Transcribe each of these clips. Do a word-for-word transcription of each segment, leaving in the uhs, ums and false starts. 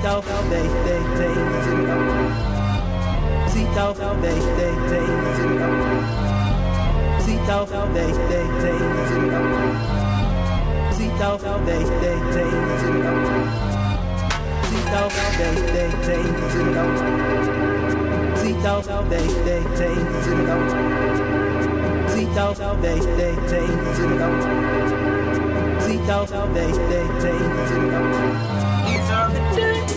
Tito, they, they, they, Tito, they, they, they, Tito, they, they, they, Tito, they, they, they, Tito, they, they, they, Tito, they, they, they, Tito, they, they, they, Tito, they, they, they, these are the days.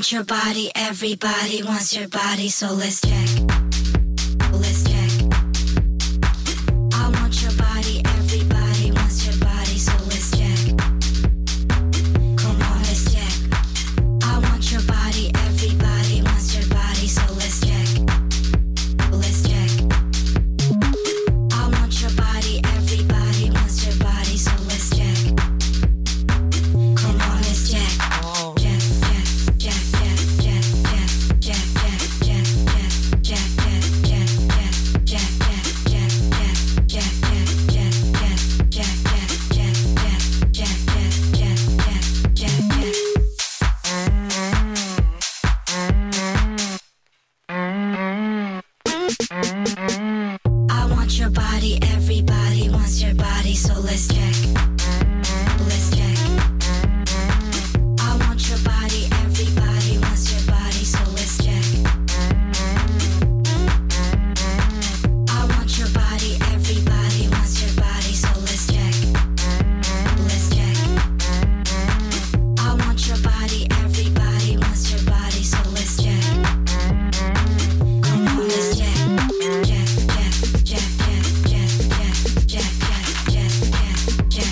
want your body, everybody wants your body, so let's check. Let's check. I want your body, everybody wants your body, so let's check. Come on, let's check. I want your body, everybody wants your body, so let's check. Let's check. I want your body, everybody wants your body, so let's check. Come on, let's check. I want your body, everybody wants your body, so let's check. Let's check. I want your body, everybody wants your body, so let's check. I want your body, everybody wants your body, so let's check. Let's check. I want your body, everybody wants your body, so let's check. Come on, let's check. Check, check, check, check, check, check,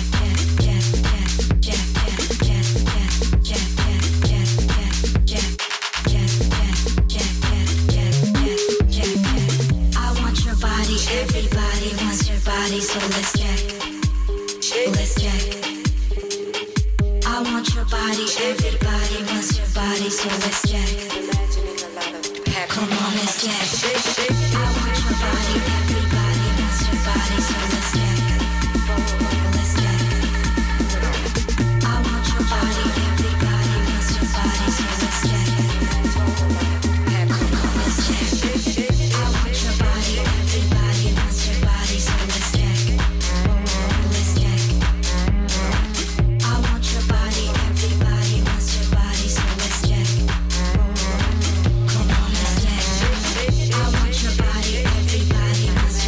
I want your body, everybody wants your body, so let's check. Let's check. I want your body, everybody wants your body, so let's check. Come on, let's check. I want your body, everybody wants your body, so let's check. Let's check. I want your body, everybody wants your body, so let's check. Come on, let's check. I want your body, everybody wants your body, so let's check. Let's check. I want your body, everybody wants your body, so let's check. Come on, let's check. I want your body, everybody wants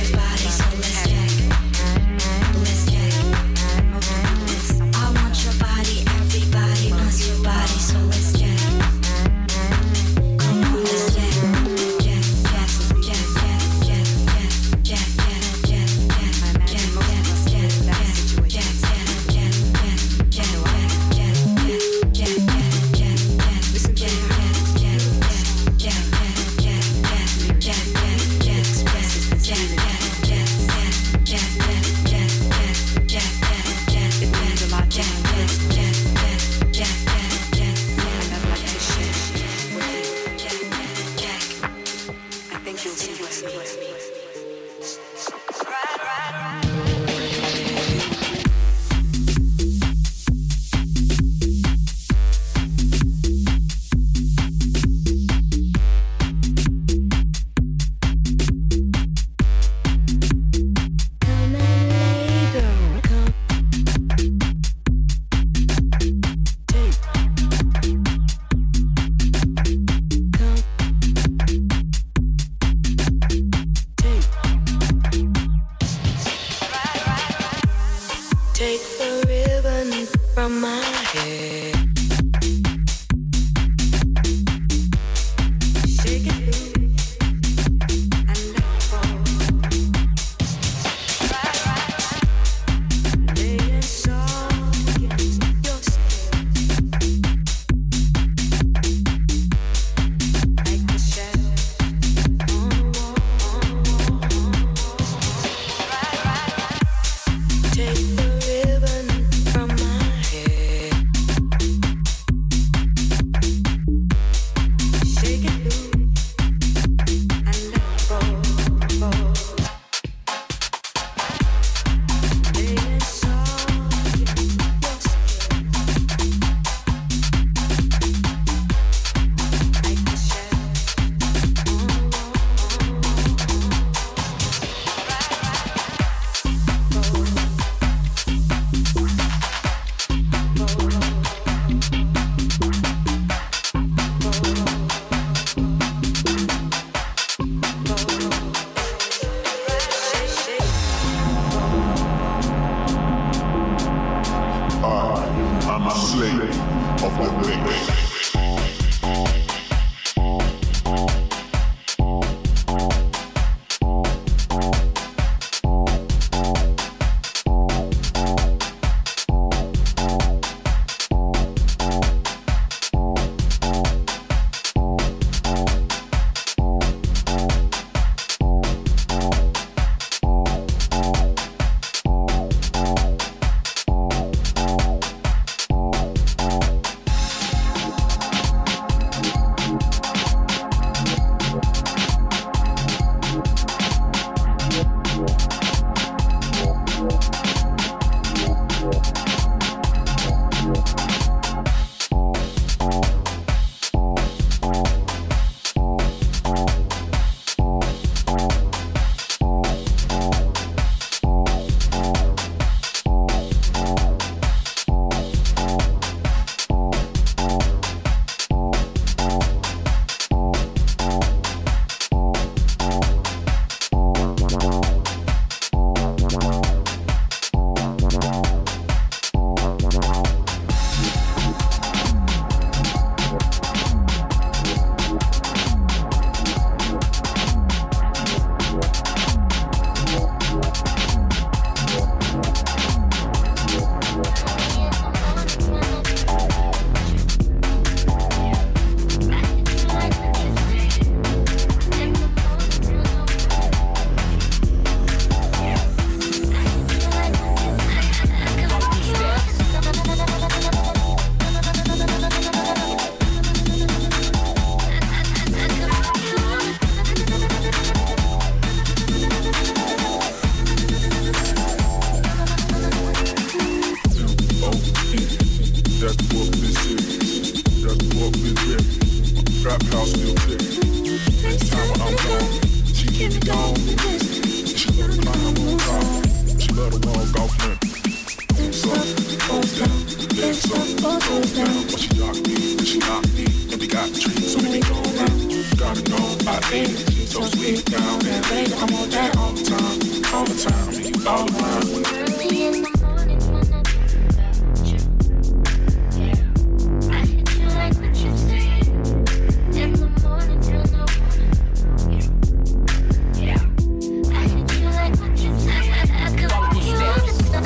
car still clicking. Next time when I'm gone, she keep me gone. She love to climb on top. She love to walk off limp. Legs up, goes down. Legs up, goes down. But she knocked me, and she knocked me. And we got the trees, so we go around. Gotta know I ain't it. She's so sweet down there. Baby, I'm on that all the time. All the time, and you all around. Early in the morning when I think about you, yeah, I hit you like what you say. In the morning till the morning, yeah, yeah, I hit you like what you say. I could be you. I,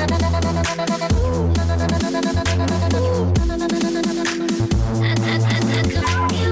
I, I, I could be you.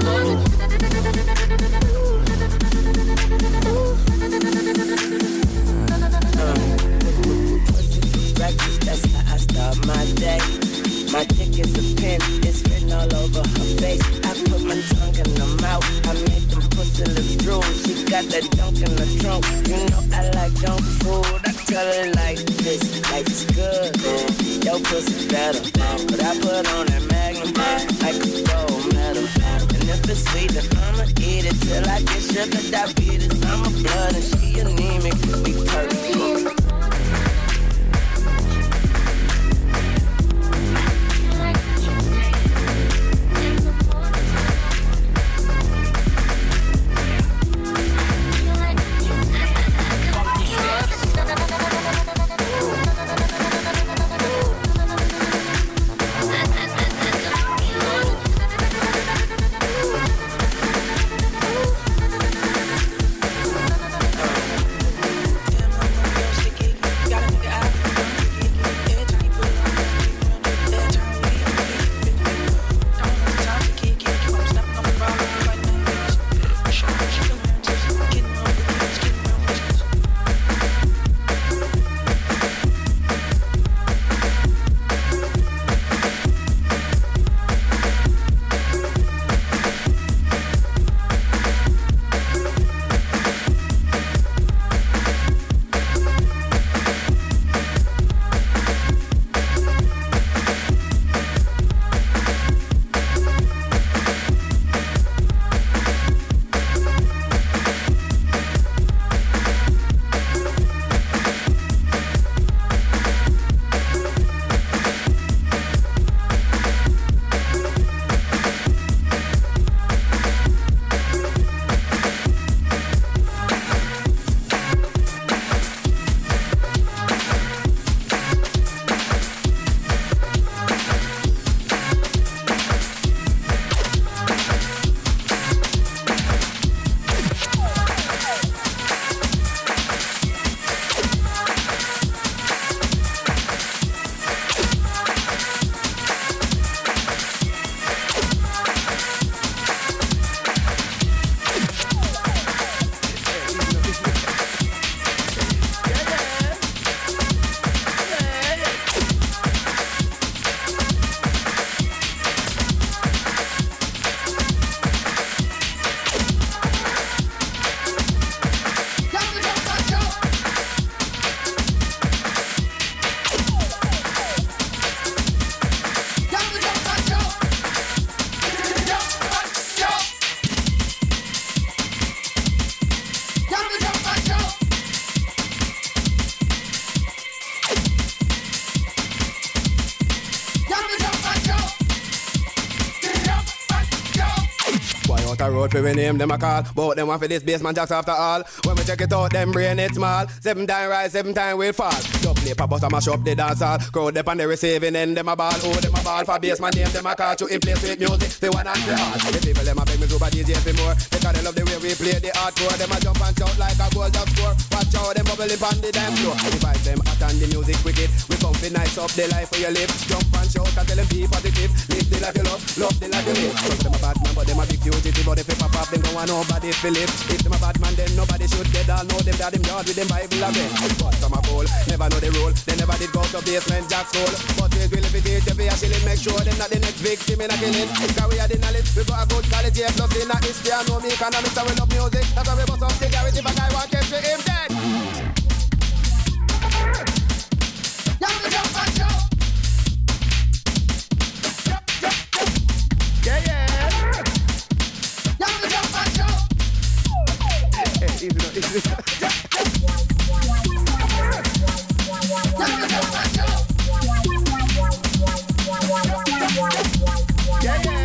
Breakfast, that's how I start my day. My dick is a pen, it's written all over her face. I put my tongue in her mouth, I make them pussy lips drool. She got that dunk in the trunk, you know I like junk food. I tell her like this, life is good, man. Your pussy better, but I put on that Magnum like a gold medal. And if it's sweet, then I'ma eat it till I get sugar diabetes. I'm a blood and she anemic, could be perfect. Road for we name them a call. Both them want for this basement jacks after all. When we check it out, them brain it small. Seven time rise, seven time will fall. Double play pop us and mash up the dance hall. Crowd up on the receiving end, them a ball. Oh, them a ball for basement name, them a call. To in place with music, they want and the art. The people them a beg me group a D J for more. Because they love the way we play the hardcore. Them a jump and shout like a goal just score. Watch out, them bubbling on the dance floor. The vibes them hot and the music wicked. We come fi nice up the life for your live. Jump and shout and tell them be positive. Live the life you love, love the life you live. Cause them a bad man, but them a big fugitive. But if they pop up, them don't want nobody to live. If them a bad man, then nobody should get all. Know them that them yard with them Bible again. But some a fool, never know the rule. They never did go to basement jack soul. But we will if it is, if we actually make sure them not the next victim in a killing. Cause we are the knowledge, we got a good college here. Plus in a history, I know me economics, and we love music. That's why we bust up the garage. If a guy want to catch him dead. Young the jump and shout. Yeah, yeah. Young the easy, no easy. Yeah, yeah.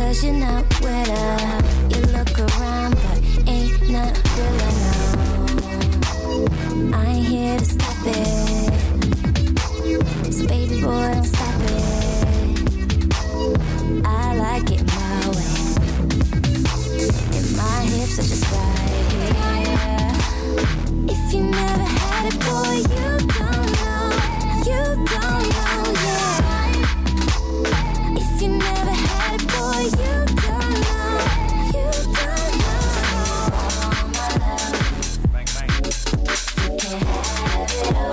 cause you're not with her. You look around, but ain't not really no. I ain't here to stop it. So baby boy, don't stop it. I like it my way. And my hips are just right here. If you never had it, boy, you don't know. You don't know, yeah. If you never had it, boy, you don't know. You don't know. Bang, bang. You can have it all.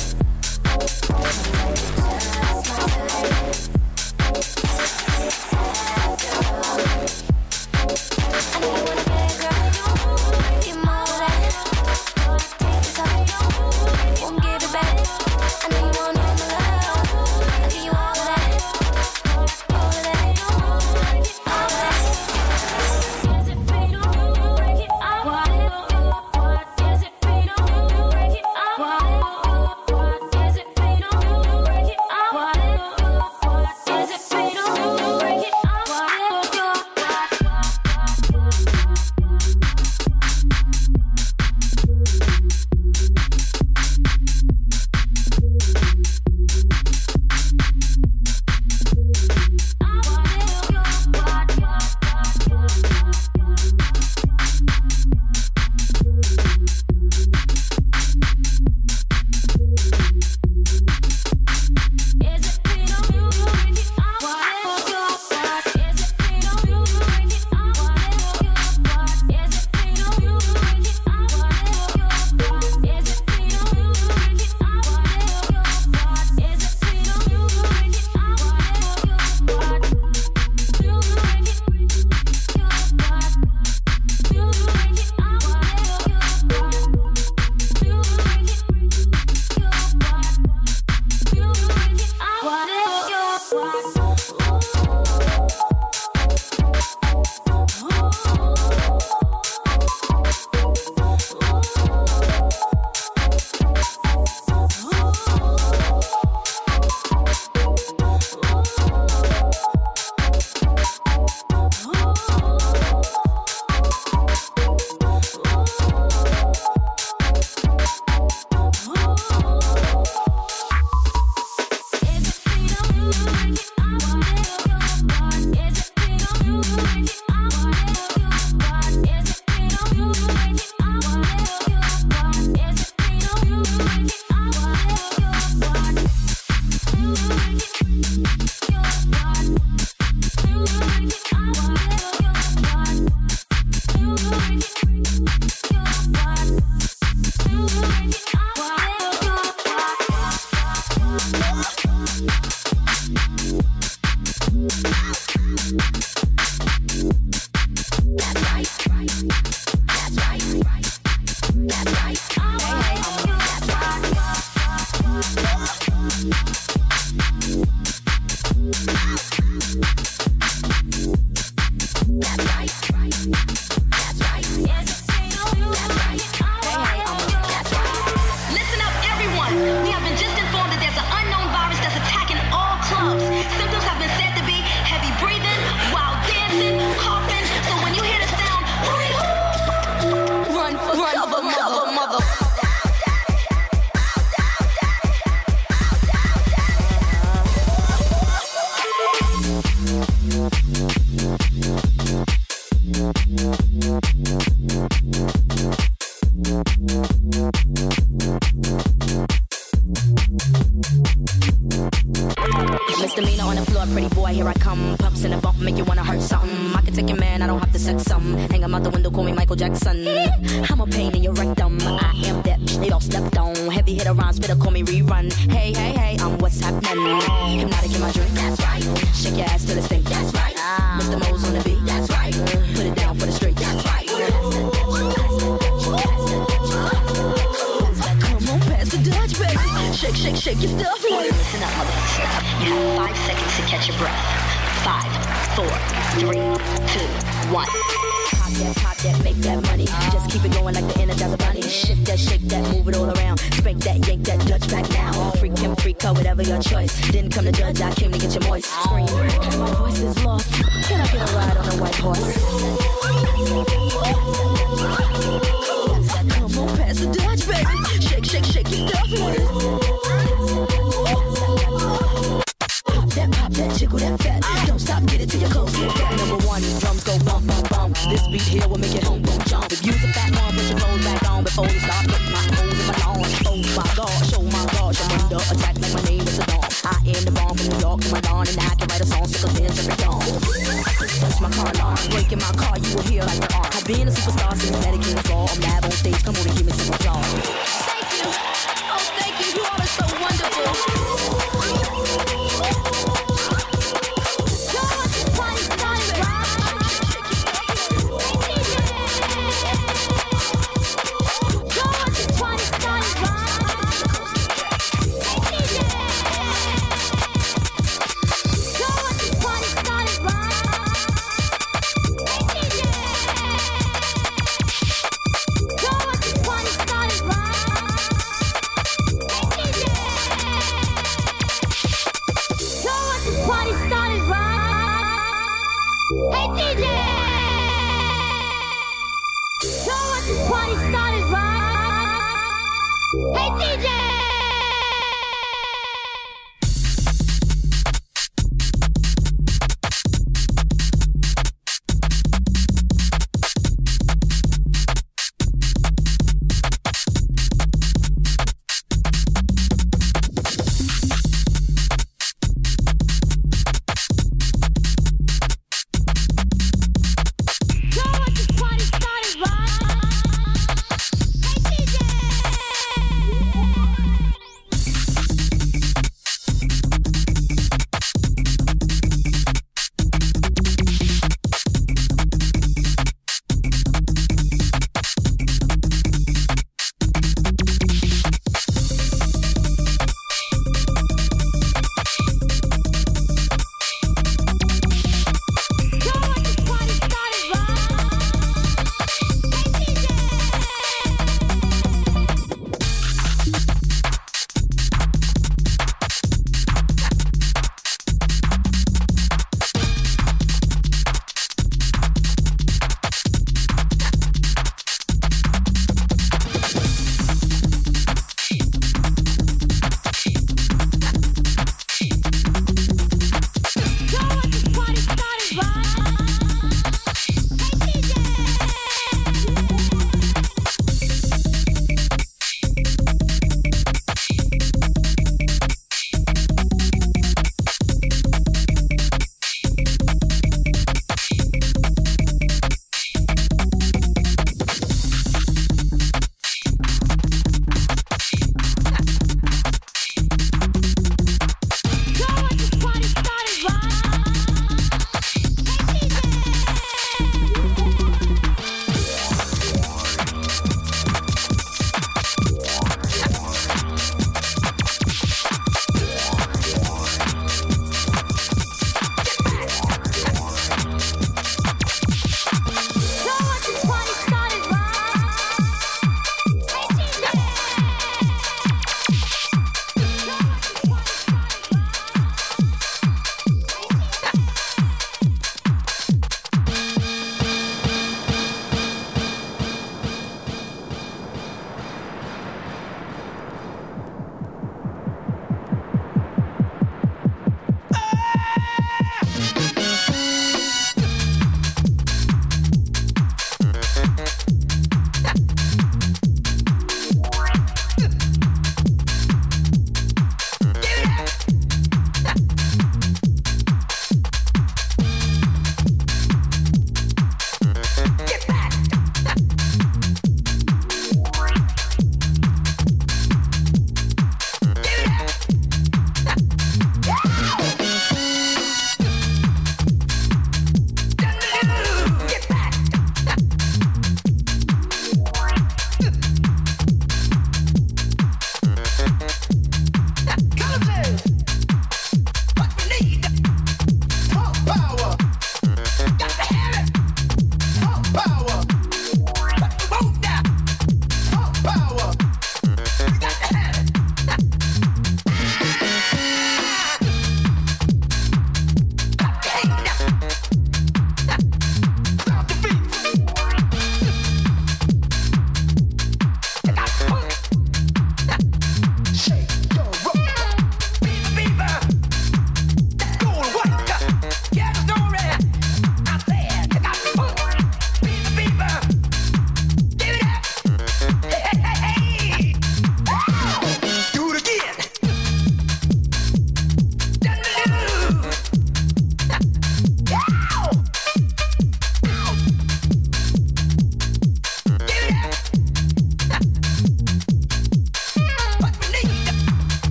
Misdemeanor on the floor, pretty boy, here I come. Pumps in the bump, make you wanna hurt something. I can take your man, I don't have to sex some. Hang him out the window, call me Michael Jackson. I'm a pain in your rectum. I am that bitch, they all stepped on. Heavy hitter rhymes, better call me rerun. Hey, hey, hey, I'm what's happening. Hypnotic in my drink, that's right. Shake your ass till it stink, that's right. Mister Mo's on the beat, that's right. Put it down for the street, that's right. Come on, pass the Dutch, baby. Shake, shake, shake your stuff. Listen up, motherfucker. You have five seconds to catch your breath. Five, four, three, two, one. Pop that, pop that, make that money. Just keep it going like the Energizer Bunny. Shift that, shake that, move it all around. Spank that, yank that, Dutch back now. Freak him, freak her, whatever your choice. Didn't come to judge, I came to get you moist. Scream, and my voice is lost. Can I get a ride on a white horse? Come on, pass the Dutch, baby. Shake, shake, shake your stuff with it. Pop that, pop that, jiggle that fat. Don't stop, get it till your clothes get back. Number one, drums go bump, bump, bump. This beat here will make it home, boom, jump. If you's a fat one, put your clothes back on before you start putting my holes in my lawn. Oh my God, show my God, I'm under attack like my name is a dawn. I am the bomb from New York to my dawn, and I can write a song sickle then every dawn. Touch my car alarm, breaking my car, you will hear like the arm. I've been a superstar since Medicine Fall. I'm live on stage, come on and give me some applause. Thank you, oh thank you, you all are so wonderful.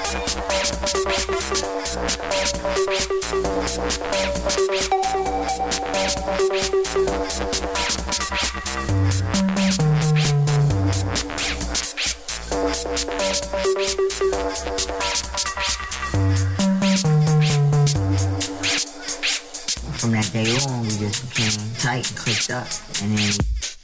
From that day on, we just became tight and clicked up, and then.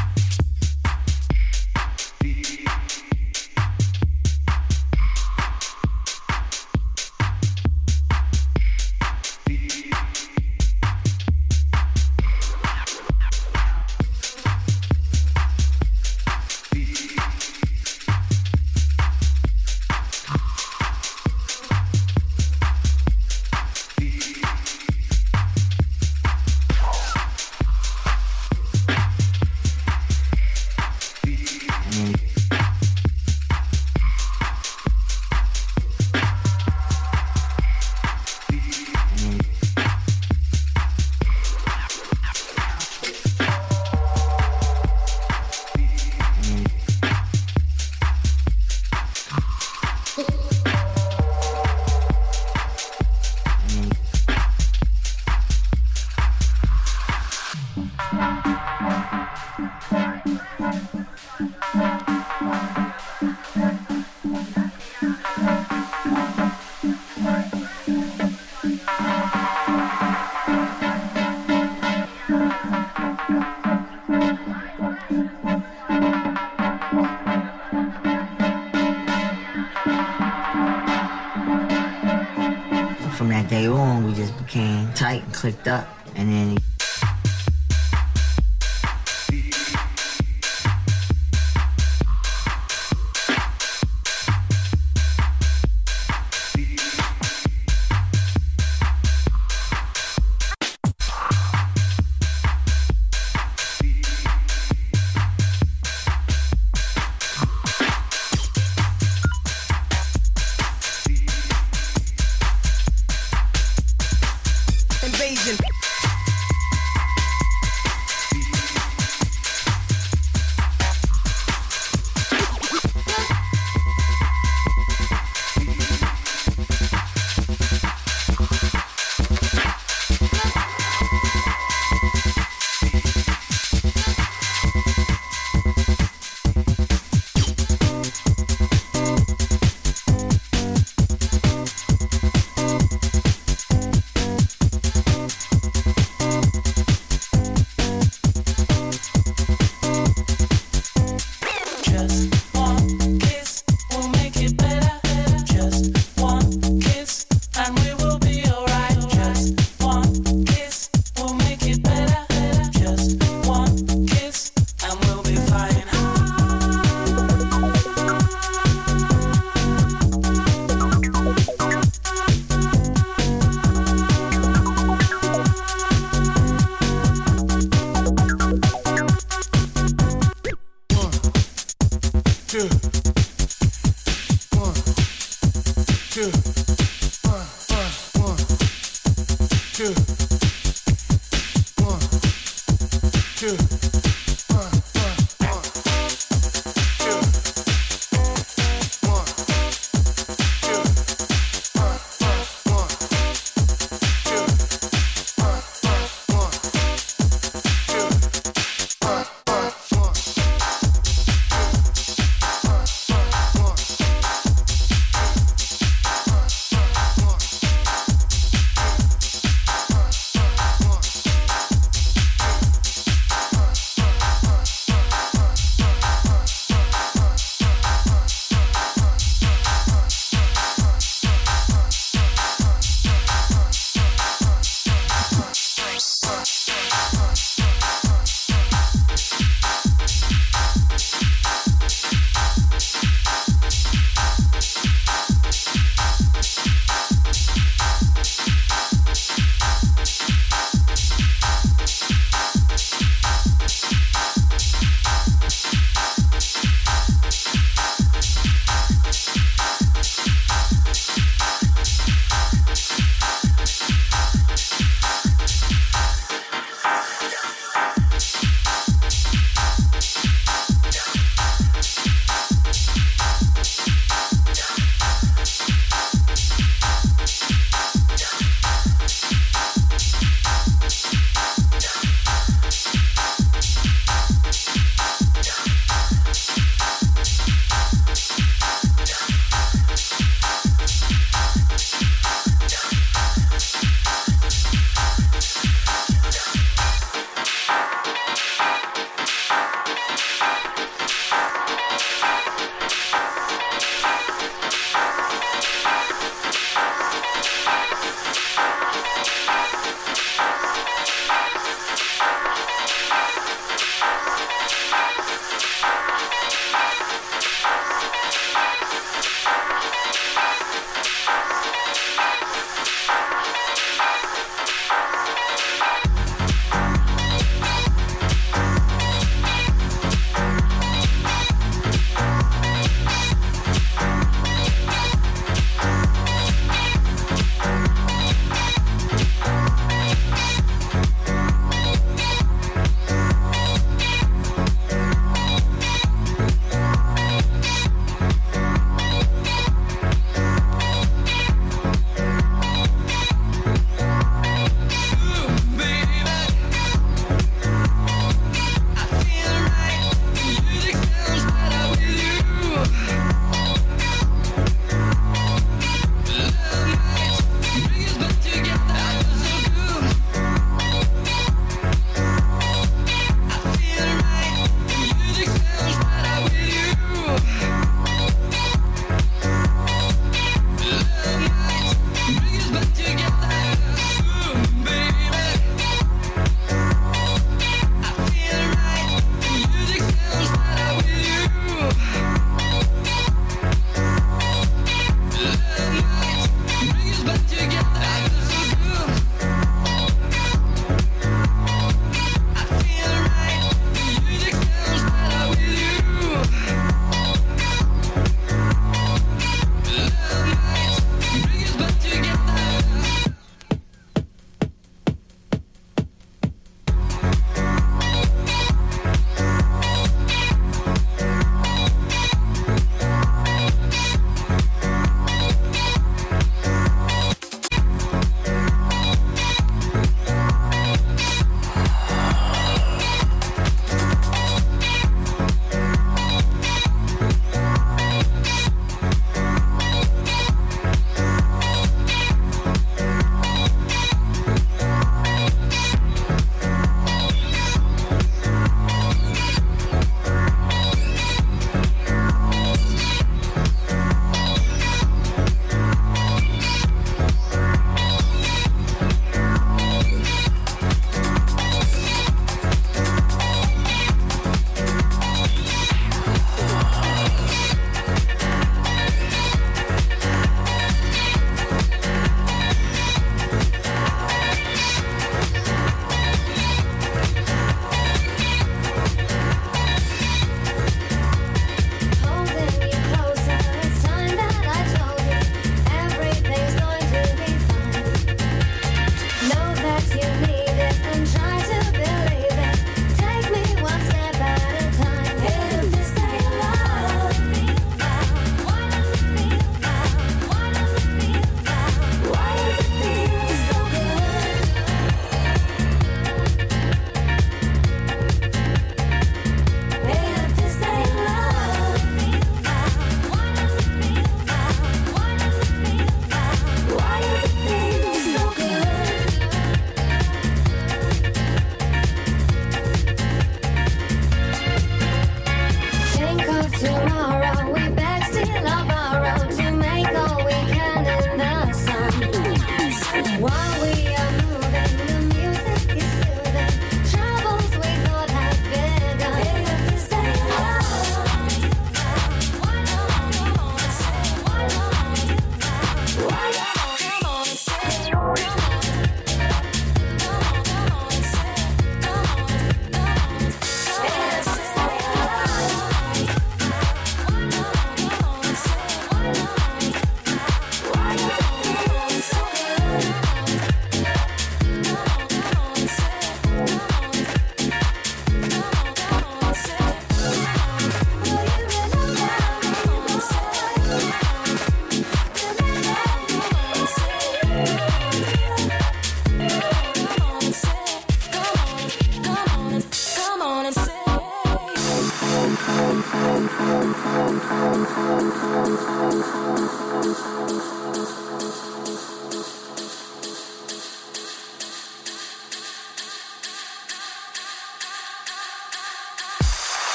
From that day on, we just became tight and clicked up, and then. Tomorrow we beg, still I borrow to make all we can in the sun. While we are moving, the music is soothing. Troubles we thought had begun. They have to stay alone. Why not? Come on and say, why not? Why not? Come on and say, come on.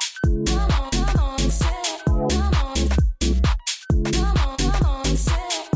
Say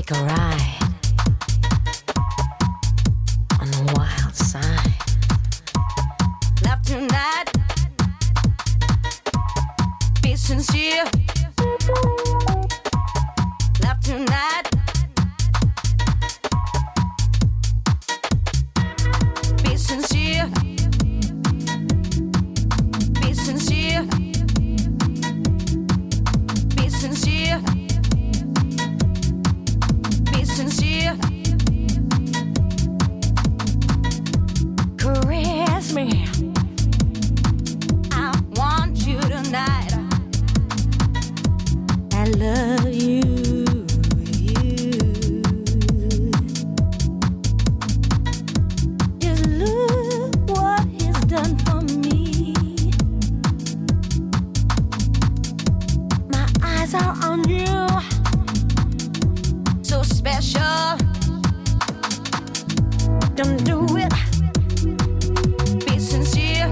take a ride on the wild side. Love tonight. Be sincere. Love tonight. Be sincere. Be sincere. Be sincere. Be sincere. Caress me. I want you tonight. I love you. You. Just look what he's done for me. My eyes are on you. So special. Don't do it. Be sincere.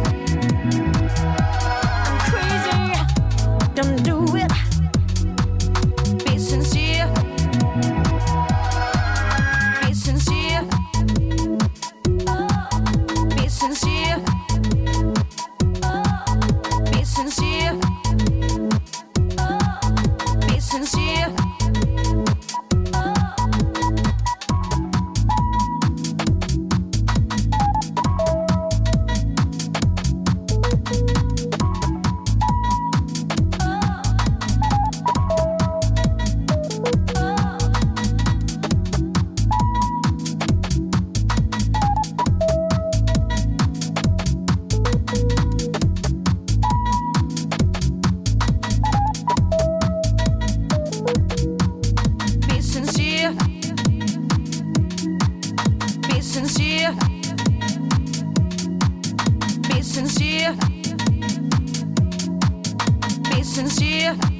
I'm crazy. Don't do it. Be sincere. Be sincere. Be sincere. Be sincere. Be sincere. Be sincere. Be sincere. Be sincere. Be sincere.